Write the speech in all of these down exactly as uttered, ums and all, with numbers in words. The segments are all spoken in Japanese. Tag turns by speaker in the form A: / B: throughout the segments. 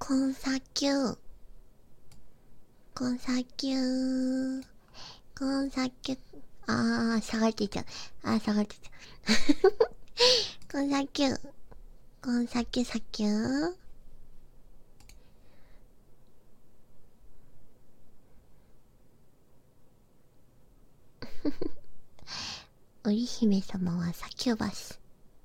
A: コンサキュー。コンサキュー。コンサキュー。あー、下がってちゃう。あー、下がってちゃう。コンサキュー。コンサキューサキュー。織姫様はサキュバス。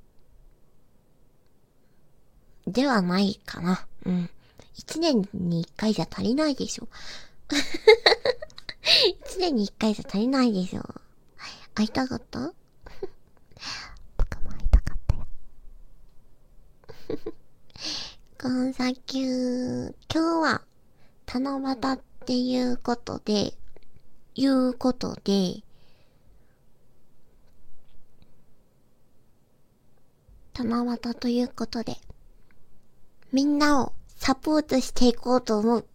A: ではないかな。うん。一年に一回じゃ足りないでしょ。一年に一回じゃ足りないでしょ。会いたかった僕も会いたかったよ。コンサキュー。今日は、七夕っていうことで、いうことで、七夕ということで、みんなをサポートしていこうと思う。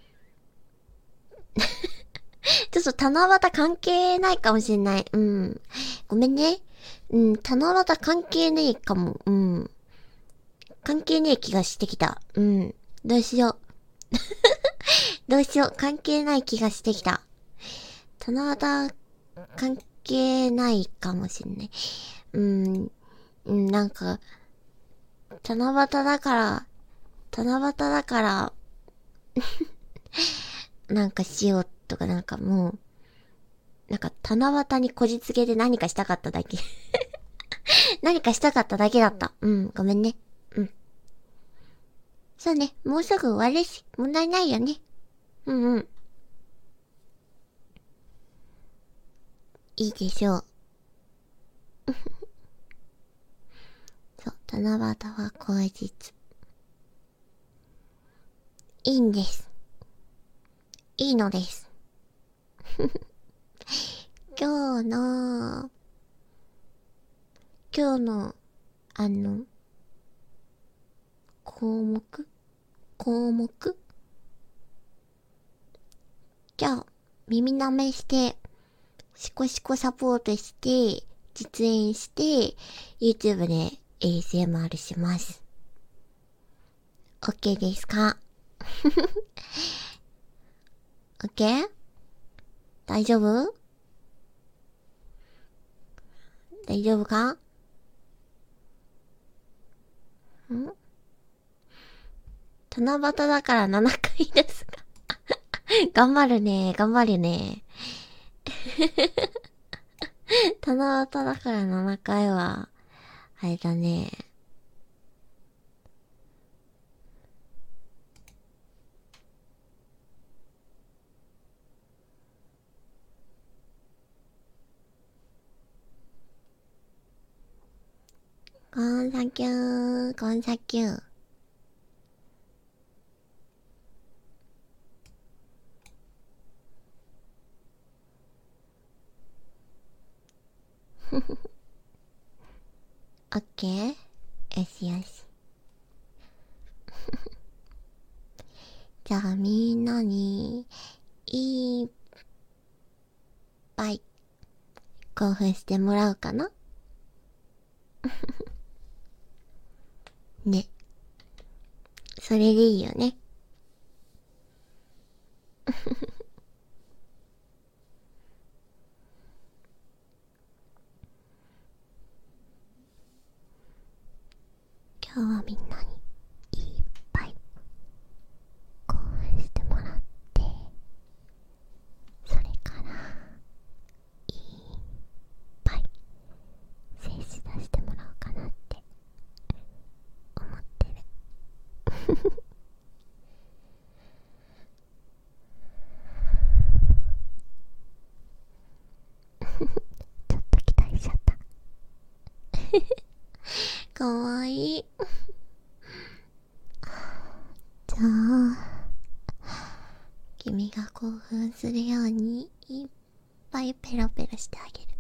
A: ちょっと七夕関係ないかもしれない。うん。ごめんね。うん、七夕関係ねえかも。うん。関係ねえ気がしてきた。うん。どうしよう。どうしよう。関係ない気がしてきた。七夕、関係ないかもしれない。うん。うん、なんか、七夕だから、七夕だから、なんかしようとかなんかもう、なんか七夕にこじつけで何かしたかっただけ。何かしたかっただけだった。うん、ごめんね。うん。そうね、もうすぐ終わるし、問題ないよね。うんうん。いいでしょう。そう、七夕は口実。いいんです。いいのです。今日の、今日の、あの、項目項目じゃあ、耳舐めして、シコシコサポートして、実演して、YouTube で エーエスエムアール します。OK ですか？ OK？ 大丈夫？大丈夫か？ん？七夕だからななかいですか？頑張るね、頑張るね。七夕だからななかいは、あれだね。コンサキュー、コンサキュー。オッケー？よしよし。じゃあみんなに、いっぱい、興奮してもらうかな？ね。それでいいよね。今日はみんなにいっぱい興奮してもらって、それからいっぱい精子出してもらおうかなって思ってる。ちょっと期待しちゃった。かわいい。じゃあ、君が興奮するようにいっぱいペロペロしてあげる。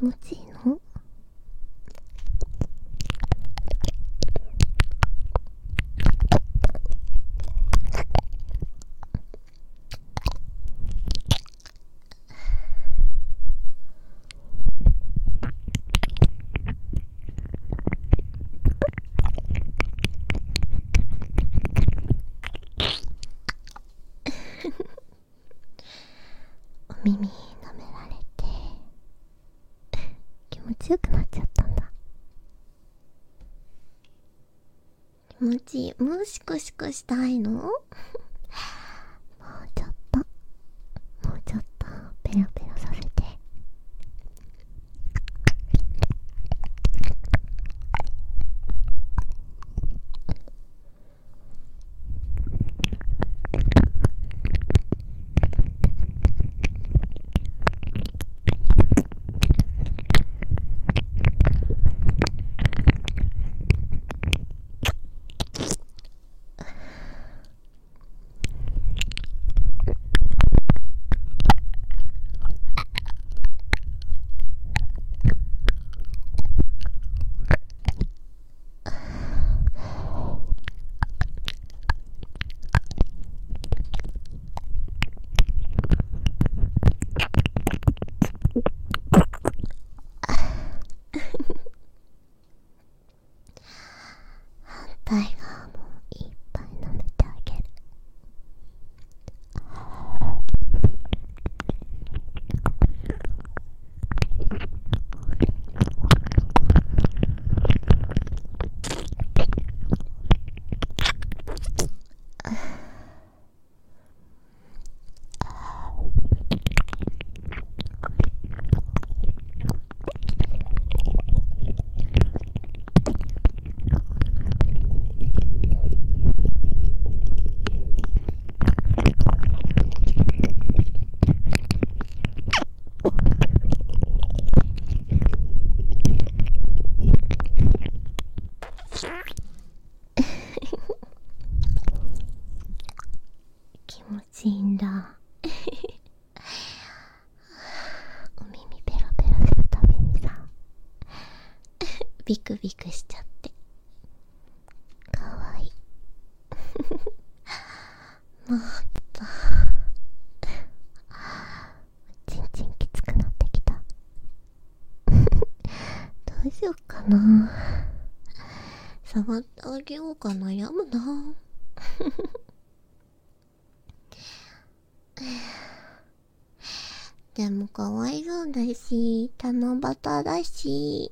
A: 持ちいいの？お耳舐められて気持ちよくなっちゃったんだ。気持ちいい。もうシコシコしたいの？もうちょっともうちょっとペロペロさせて。反対側もいっぱい舐めてあげる。気持ちいいんだ。お耳ペロペロするたびにさビクビクしちゃってかわいい。もっとちんちんきつくなってきた。どうしようかな。触ってあげようか悩むな。でもかわいそうだし、七夕だし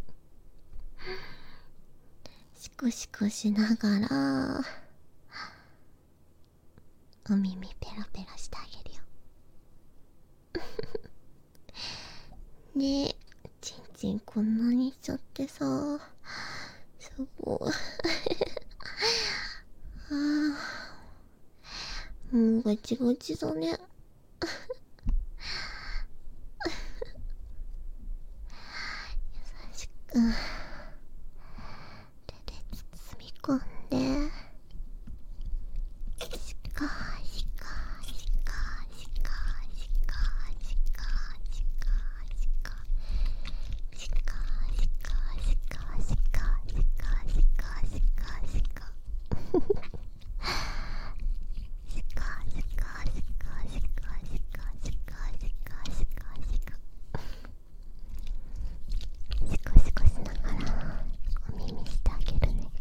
A: シコシコしながらお耳ペラペラしてあげるよ。ねえ、ちんちんこんなにしちゃってさ、すごいあー、もうガチガチだね。優しく手で包み込んで、しかしかしかしかしかしかしかしかしかしかしかしかしかしかしかしかしかシコシコしながらお耳してあげるね。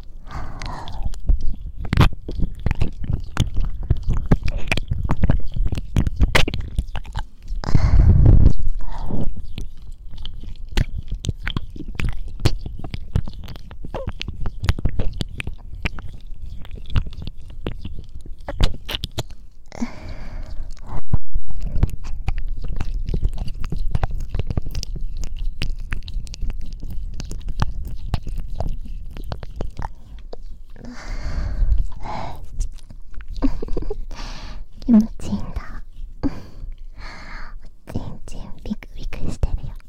A: 気持ちいいんだ。ちんちんビクビクしてるよ。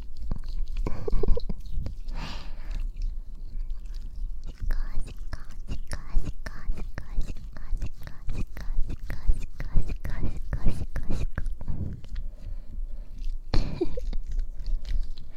A: シカシカシカシカシカシカシカシカシカシカシカシカシカシカ。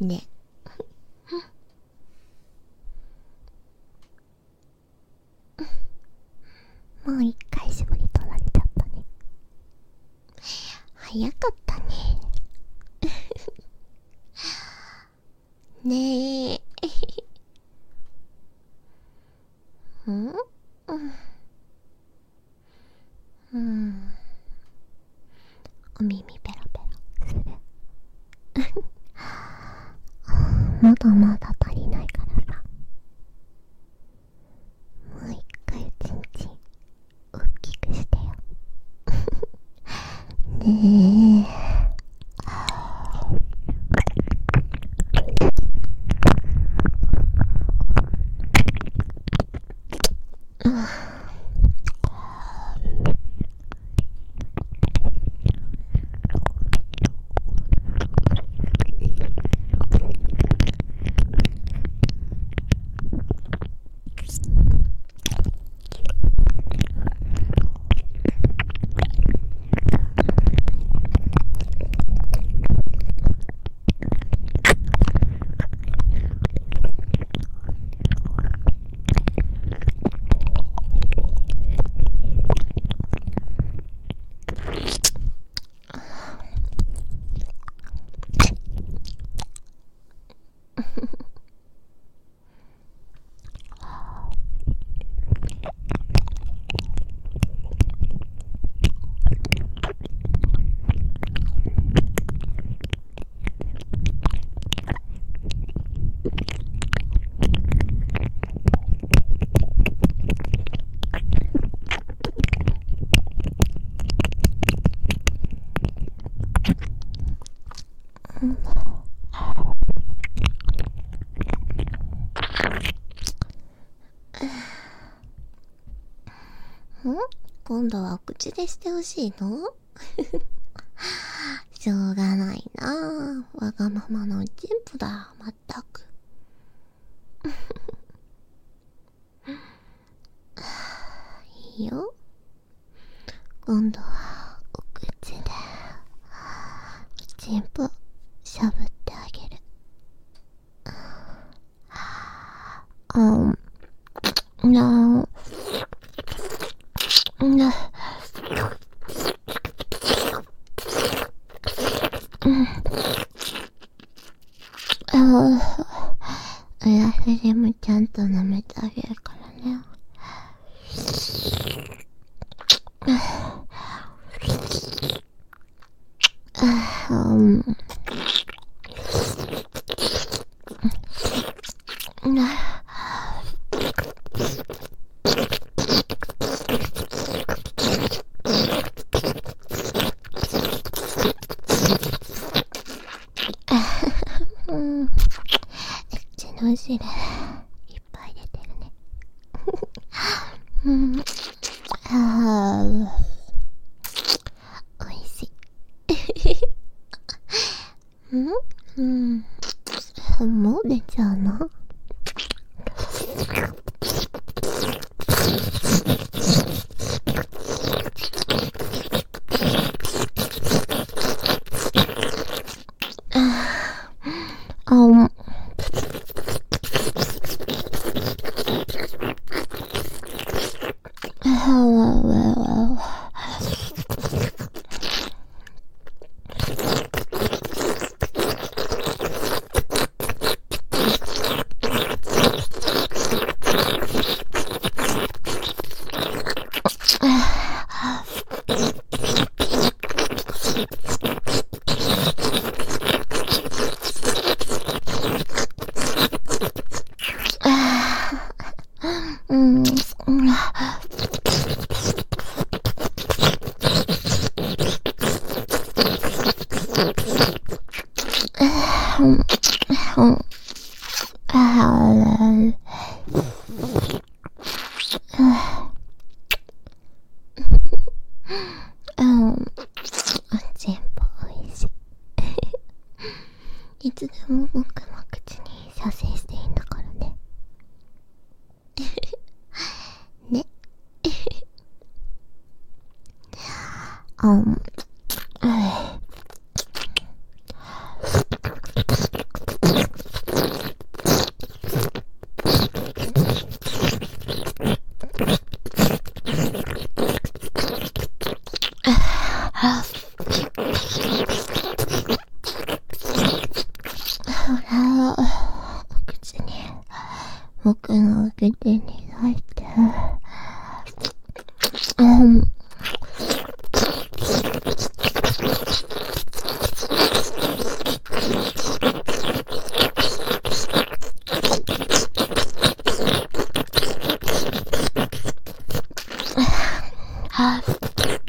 A: ね。もう一回絞り取られちゃったね。早かったね。ねえ。うんうんうん。お耳ペロペロする。まだまだ足りないからさ。もう一回うちんちん大きくしてよ。ねえ。ん？今度は口でしてほしいの？しょうがないなぁ。わがままのチンポだ、まったく。いいよ。今度はお口でチンポしゃぶってあげる。あんななうんああやふりもちゃんと舐めてあげるからね。うんうん口の汁いっぱい出てるね。うんあーおいしい。うんうん、もう出ちゃうの？あんうん全部おいしい。いつでも僕の口に射精していいんだからね。ね。あん僕の口に入って、うん。はぁ。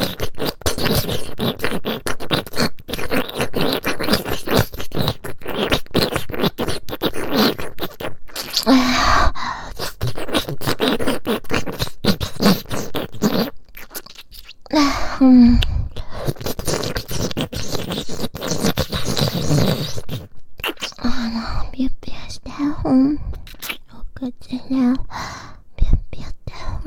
A: うん。あの、ピュッピュして、うん。お口ね、ピュッピュって、うん。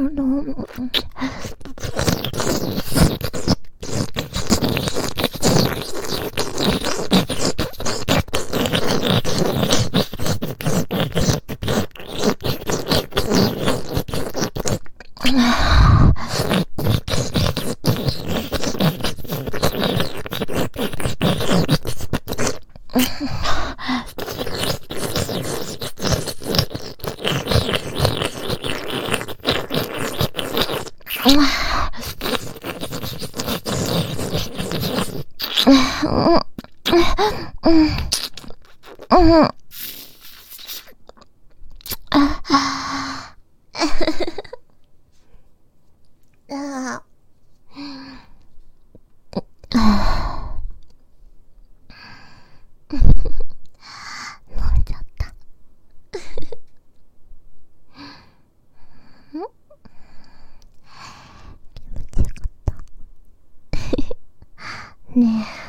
A: 飲んじゃった。気持ちよかった。ねえ。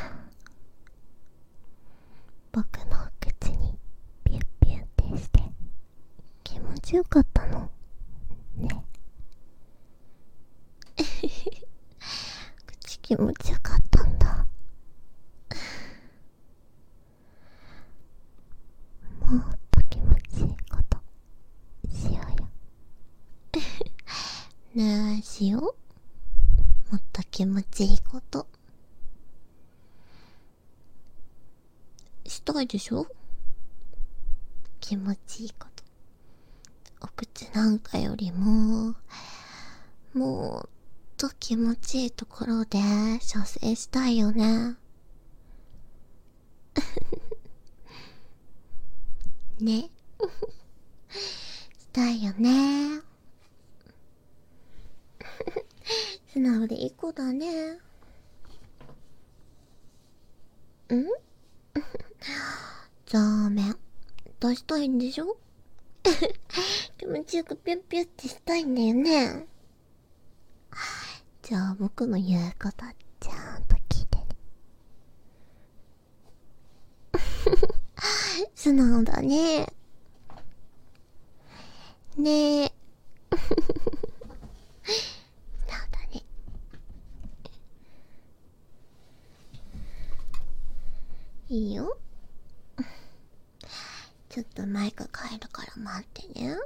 A: 僕の口にピュッピュってして気持ちよかったのね。口気持ちよかったんだ。もっと気持ちいいことしようよ。ねえ、しよう。もっと気持ちいいことしたいでしょ。気持ちいいこと。お口なんかよりももっと気持ちいいところで射精したいよね。ね。したいよね。素直でいい子だね。んザーメン出したいんでしょ。気持ちよくピュッピュッってしたいんだよね。じゃあ僕の言うことちゃんと聞いてね。素直だね。ねえ。素直だね。いいよ。ちょっとマイク変えるから待ってね。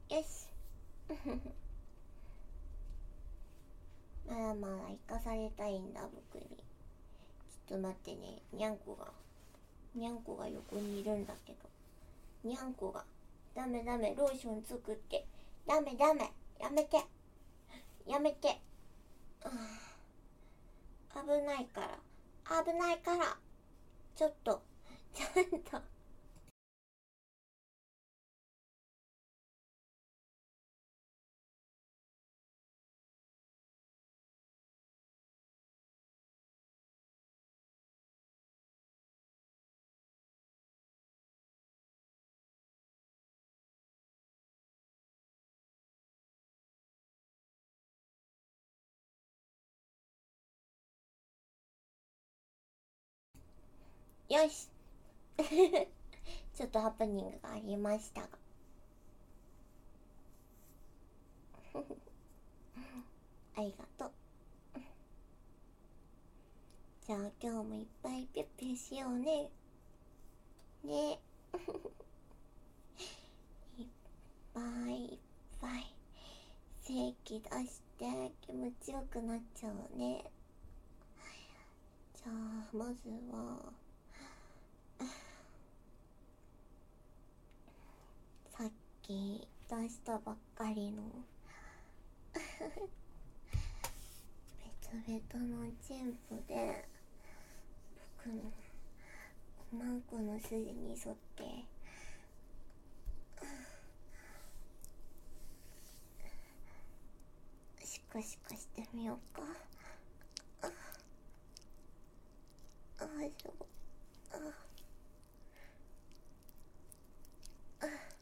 A: よし。まだまだ生かされたいんだ僕に。ちょっと待ってね、にゃんこがにゃんこが横にいるんだけど、にゃんこがダメダメ、ローション作って、ダメダメ、やめてやめて、危ないから危ないから、ちょっとちゃんと。よし。ちょっとハプニングがありましたがありがとう。じゃあ今日もいっぱいピュッピュしようね。ね。いっぱいいっぱい正気出して気持ちよくなっちゃうね。じゃあまずはさっき出したばっかりのベトベトのチンポで僕のおまんこの筋に沿ってシコシコしてみようか。ああ、そう。ああ、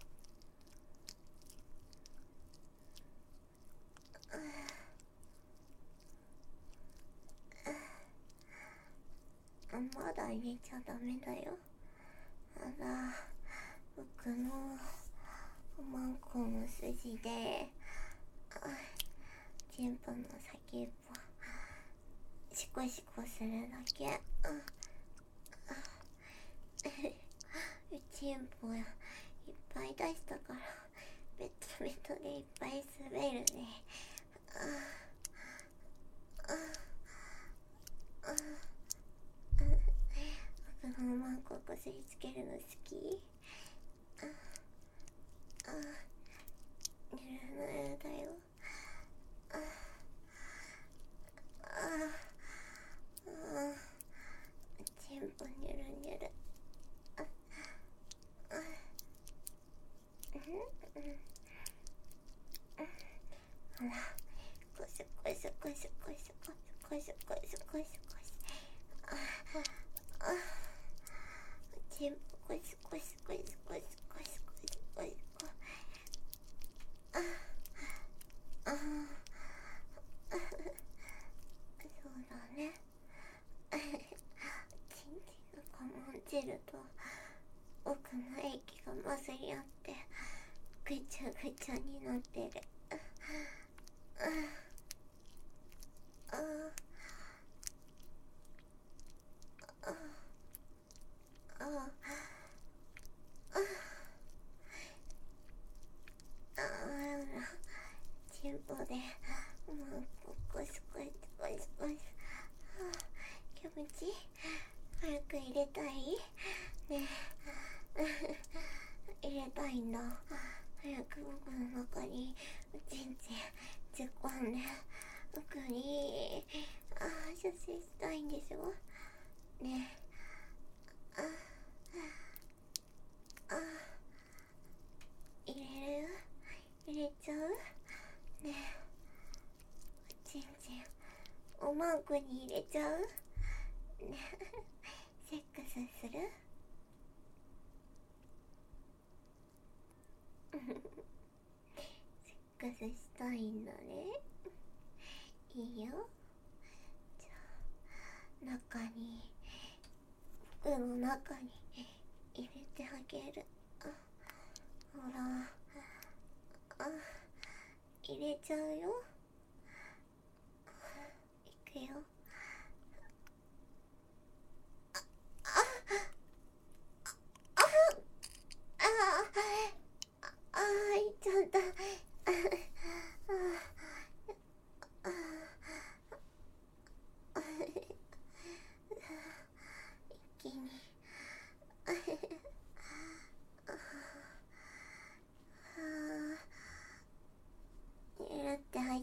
A: あ、まだ入れちゃダメだよ。あら、僕のおまんこの筋でチンポの先っぽシコシコするだけ。ああ、チンポいっぱい出したからベトベトでいっぱい滑るね。ああ、ああ、僕のおまんここすりつけるの好き。ああ、ぬるぬるだよ。ああ、ああ、チンポニュルニュル。ああ、うんうん、ほら、コシコシコシコシコシコシコシコシ。ああ、チンポコシコシコシコシコシコシコシコ。ああ、そうだね。チンチンがもんじると奥の液が混ざり合ってぐちゃぐちゃになってる。ああ、ああ、ああ、ああ、チンポでもうゴシゴシゴシゴシ。気持ちいい。早く入れたいね。入れたいんだ。早く僕の中にチンチン突っ込んで僕にああ射精したいんでしょね。ああ、入れる？入れちゃうね。チンチンおまんこに入れちゃうね。セックスする？セックスしたいんだね。いいよ。じゃあ中に僕の中に入れてあげる。あ、ほら、あ、入れちゃうよ。いくよ。あああああ、いっちゃった。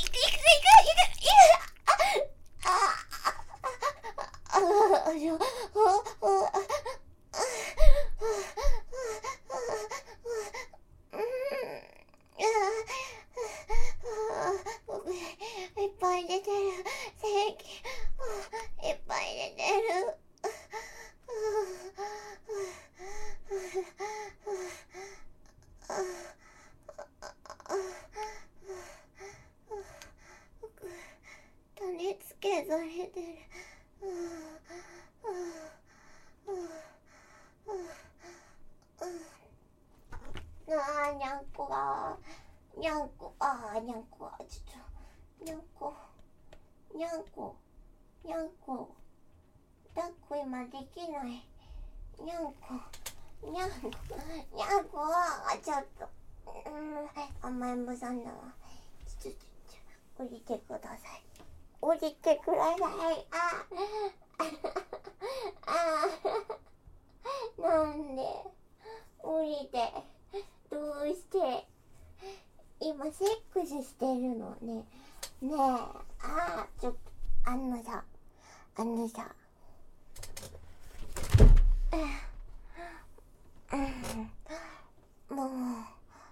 A: いっぱい出てる。正気。いっぱい出てる。種付けされてる。 ー、にゃんこが、にゃんこ、あー、にゃんこは、ちょっと、にゃんこ、にゃんこ、にゃんこ、抱っこ今できない。にゃんこ、にゃんこ、にゃんこは、ちょっと、うん、甘えん坊さんだわ。ちょ、ちょ、ちょ、降りてください。降りてください。あ、あ、なんで、降りて、どうして、今セックスしてるのね。ねえ、あ、ちょっと、あのさ、あのさ、うん、もう、は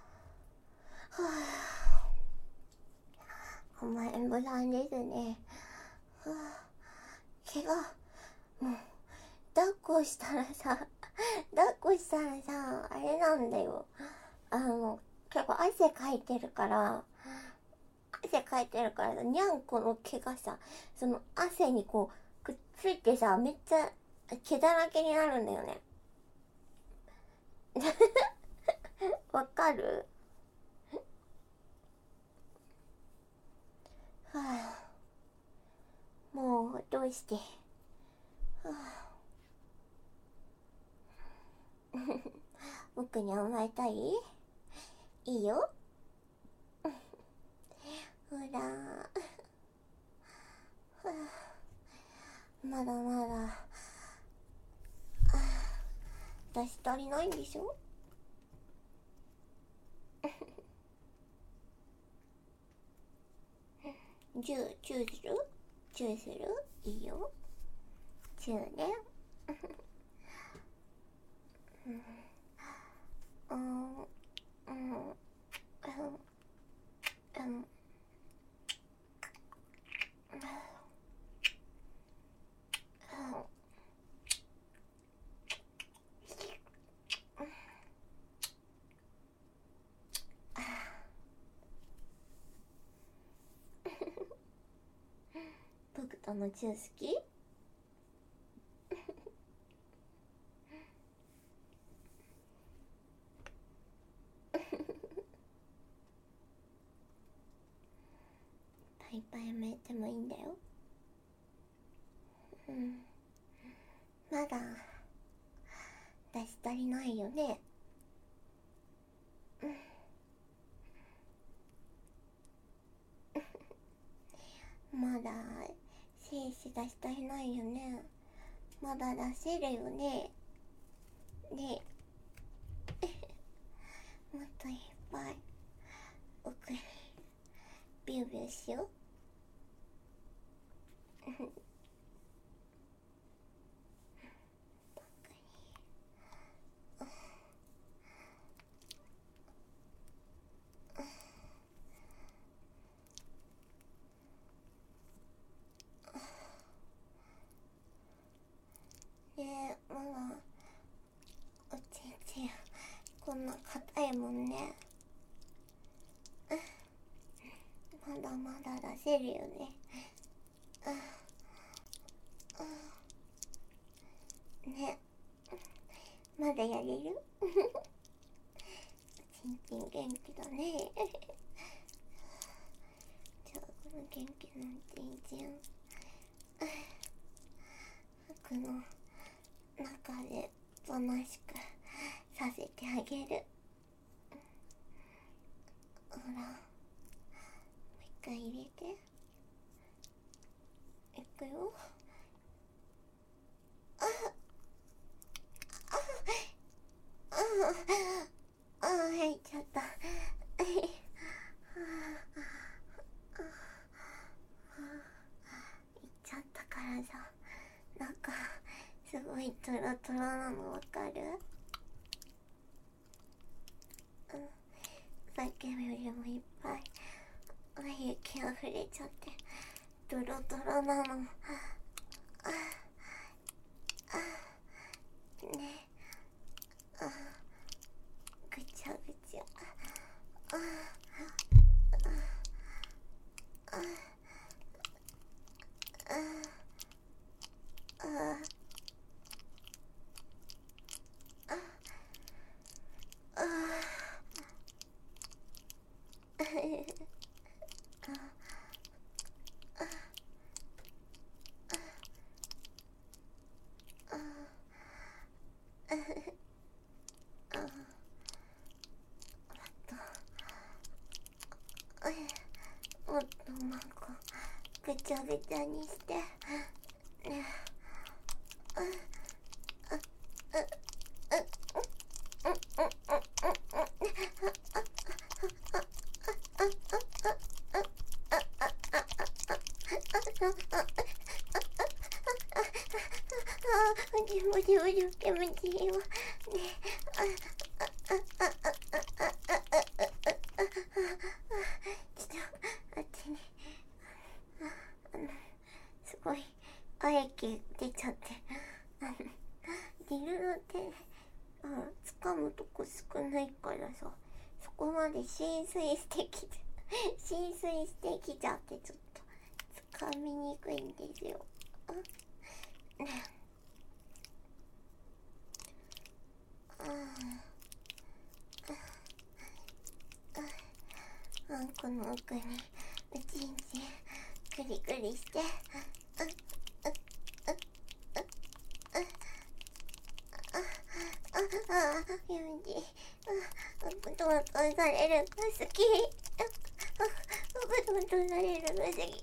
A: ぁ、甘えん坊さんですね。はぁ、毛が、もう、抱っこしたらさ、抱っこしたらさ、あれなんだよ。あの、結構汗かいてるから、汗かいてるからさ、にゃんこの毛がさ、その汗にこう、くっついてさ、めっちゃ毛だらけになるんだよね。わかる？はぁ、もう、どうして。はぁ僕に甘えたい？いいよ。ほら。まだまだ。私足りないんでしょ？チュー、チューする？チューする？いいよ。チューね。うん。うん。うん。うん。うん。僕とのチュー好き？パイパイめてもいいんだよ。うん。まだ私足りないよね。まだ精子出し足りないよね。まだ出せるよね。ねもっといっぱい奥にビュービューしよう。ねえ、まだおちんちんこんな硬いもんね。まだまだ出せるよね。ね、まだやれる？おちんちん元気だね。じゃあこの元気なおちんちん服の中でおとなしくさせてあげる。ほら、もう一回入れて。いくよ。あああああ入っちゃった。いっちゃったからさ、なんかすごいトロトロなのわかる？うん、さっきよりもいっぱいお湯気が触れちゃってドロドロなの。ね、あ、ぐちゃぐちゃ。ああああああちゃぐちゃにして、ね、あ、あ、あ、もじもじもじ気持ちいいわね。あ、あ、あ、あ、あ、あ、あ、あ、あ、あ、ちょっとあっちに、あのすごいあえき出ちゃって、あのリルの手、うん、掴むとこ少ないからさ、そこまで浸水してきちゃ浸水してきちゃってちょっと掴みにくいんですよ。あ、ね、ああ、あんこの奥にうちんちんクリクリして、あ、あ、あ、あ、あ、あ、あ、気持ちいい。あ、ブトントンされるの好き。あ、ブトントンされるの好き。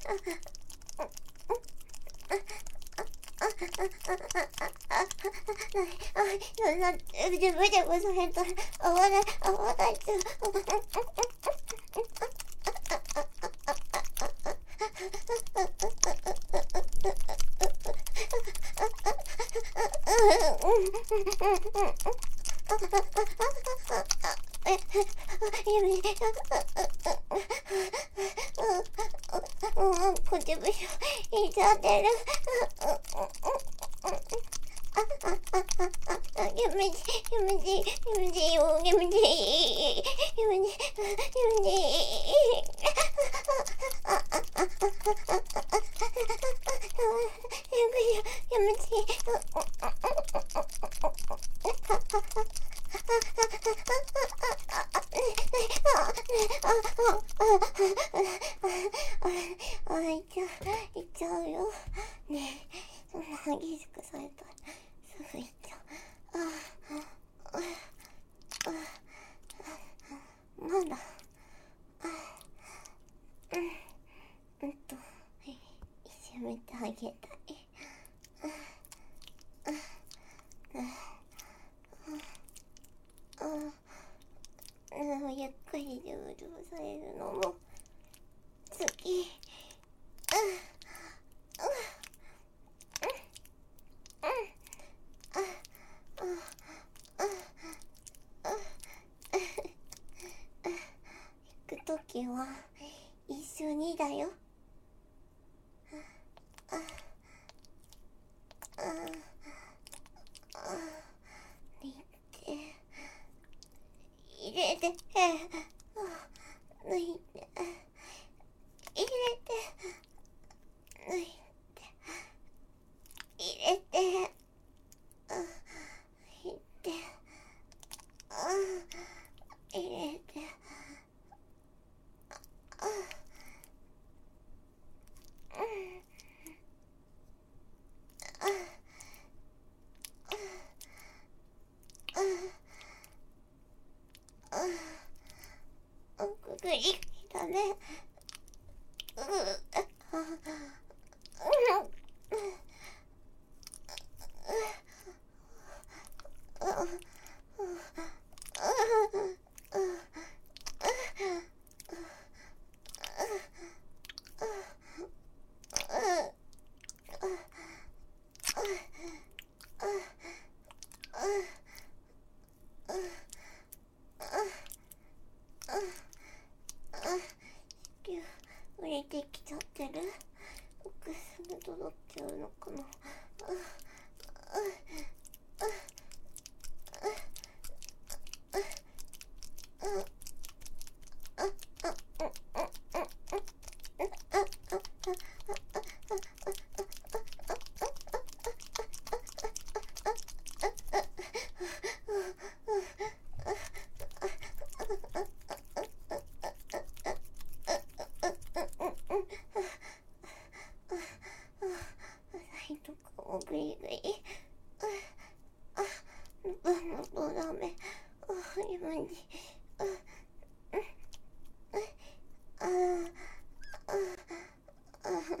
A: そんな、ブジブジブされたら、合わない、合わないちゃう。こっちぶしょ、いっちゃってる。気持ちいい、気持ちいい、気持ちいいよ、気持ちいい、気持ちいい、気持ちいい。気持ちいい。あ、いっちゃう、いっちゃうよ。ねえ、そんな激しくされたらすぐいっちゃう。ああ、ああ、まだ、あ、うん、うんと、いじめてあげたい。ああ、ああ、ゆっくりでうるされるのも好き。ああ、行くときは一緒にだよ。ああ、ああ、抜いて入れて、抜いて入れて、抜いて入れて、あ、入れて、あ、入れて、あ、うん、あ、あ、あ、くぐりだね。う、あ、うん、売れてきちゃってる。奥すぐ届っちゃうのかな。グイグイ、あ、ブンのブダメ、あ、今に、あ、あ、あ、あ、あ、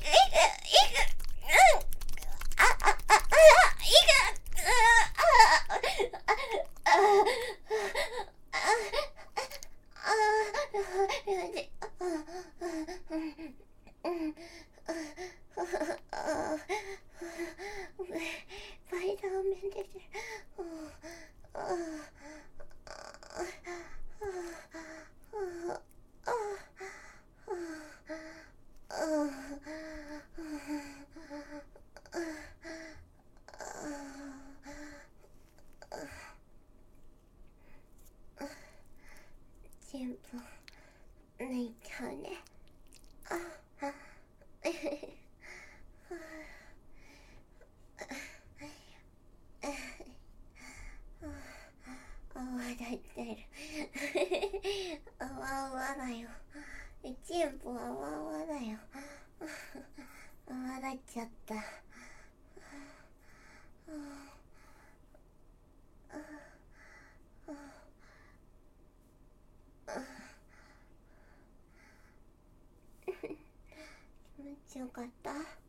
A: 全部泣いちゃうね。ああ笑ってる。あわあわだよ。全部あわあわだよ。笑っちゃった。気持ちよかった。